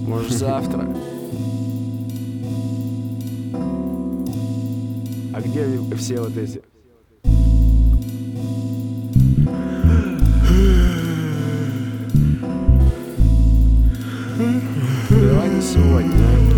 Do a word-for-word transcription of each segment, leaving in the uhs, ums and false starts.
Может, завтра. А где все вот эти? Давай не сегодня.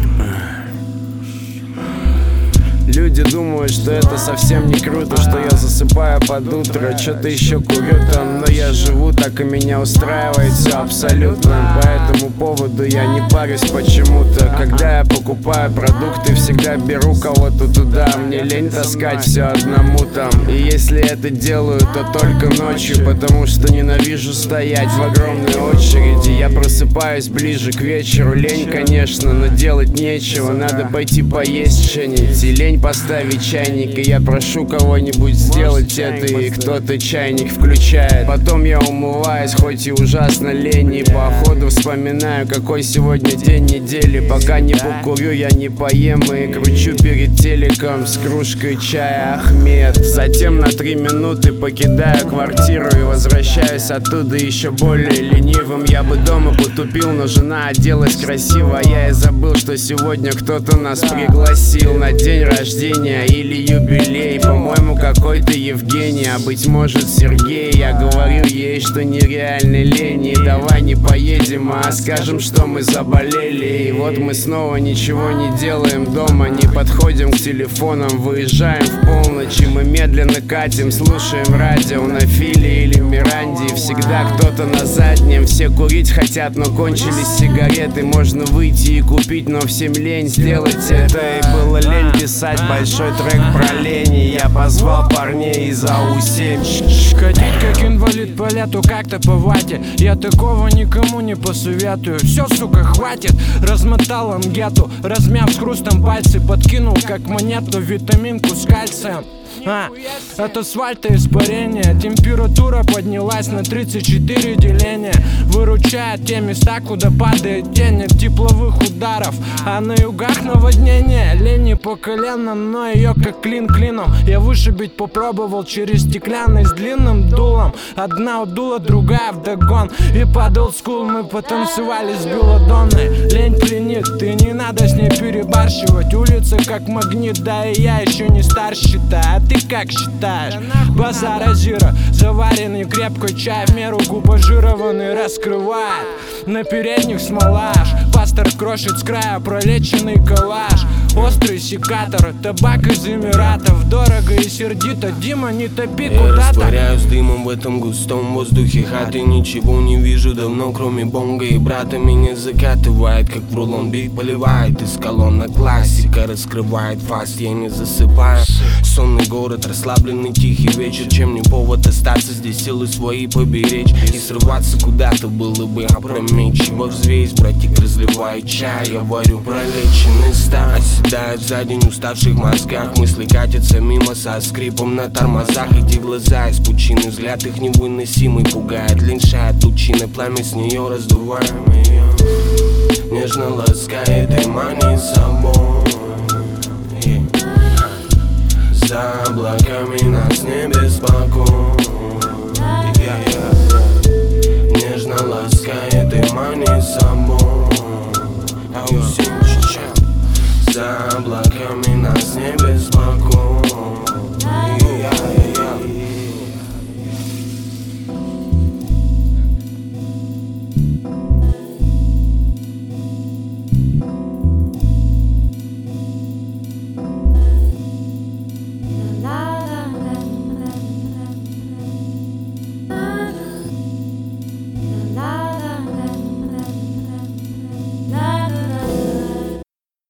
Люди думают, что это совсем не круто, что я засыпаю под утро, что-то еще курю там, но я живу так и меня устраивает все абсолютно. По этому поводу я не парюсь почему-то. Когда я покупаю продукты, всегда беру кого-то туда. Мне лень таскать все одному там. И если это делаю, то только ночью, потому что ненавижу стоять в огромной очереди. Я просыпаюсь ближе к вечеру, лень, конечно, но делать нечего. Надо пойти поесть что-нибудь, и лень поставить чайник, и я прошу кого-нибудь сделать это, и кто-то чайник включает. Потом я умываюсь, хоть и ужасно лень, и по ходу вспоминаю, какой сегодня день недели. Пока не покурю, я не поем, и кручу перед телеком с кружкой чая Ахмед. Затем на три минуты покидаю квартиру и возвращаюсь оттуда еще более ленивым. Я бы дома потупил, но жена оделась красиво, а я и забыл, что сегодня кто-то нас пригласил на день рождения или юбилей. По-моему, какой-то Евгений, а быть может Сергей. Я говорю ей, что нереально лень, и давай не поедем, а скажем, что мы заболели. И вот мы снова ничего не делаем дома, не подходим к телефонам, выезжаем в полночь, и мы медленно катим, слушаем радио на Филе или Миранде. И всегда кто-то на заднем, все курить хотят, но кончились сигареты. Можно выйти и купить, но всем лень сделать это. И было лень писать большой трек про лень, и я позвал парней из А У семь. Ходить как инвалид по лету как-то по вате, я такого никому не посоветую. Все, сука, хватит. Размотал ангету, размяв с хрустом пальцы, подкинул как монету витаминку с кальцием. А, от асфальта испарение, температура поднялась на тридцать четыре деления. Выручает те места, куда падает тень от тепловых ударов, а на югах наводнение. Лень не по колено, но ее как клин клином я вышибить попробовал через стеклянный с длинным дулом. Одна удула, другая вдогон, и под олдскул мы потанцевали с Белладонной. Лень пленит, и не надо с ней перебарщивать. Улица как магнит, да и я еще не стар, считаю. Ты как считаешь? Базара зира, заваренный крепкий чай в меру губожированный раскрывает. На передних смолаж, пастор крошит с края пролеченный коллаж. Острый секатор, табак из Эмиратов, дорого и сердито, Дима, не топи куда-то. Я растворяюсь дымом в этом густом воздухе хаты. Ничего не вижу давно, кроме бонга и брата. Меня закатывает, как в рулон бит поливает из колонна. Классика раскрывает фаст, я не засыпаю. Сонный город, расслабленный тихий вечер. Чем не повод остаться здесь, силы свои поберечь. И срываться куда-то было бы опрометчиво. Взвесь, братик, разливает чай, я варю пролеченный стан. Оседают за день уставших мозгах, мысли катятся мимо со скрипом на тормозах. Эти глаза из пучины, взгляд их невыносимый пугает. Линшает лучины, пламя с нее раздуваем ее. Нежно ласкает и манит собой. За облаками нас не беспокоит.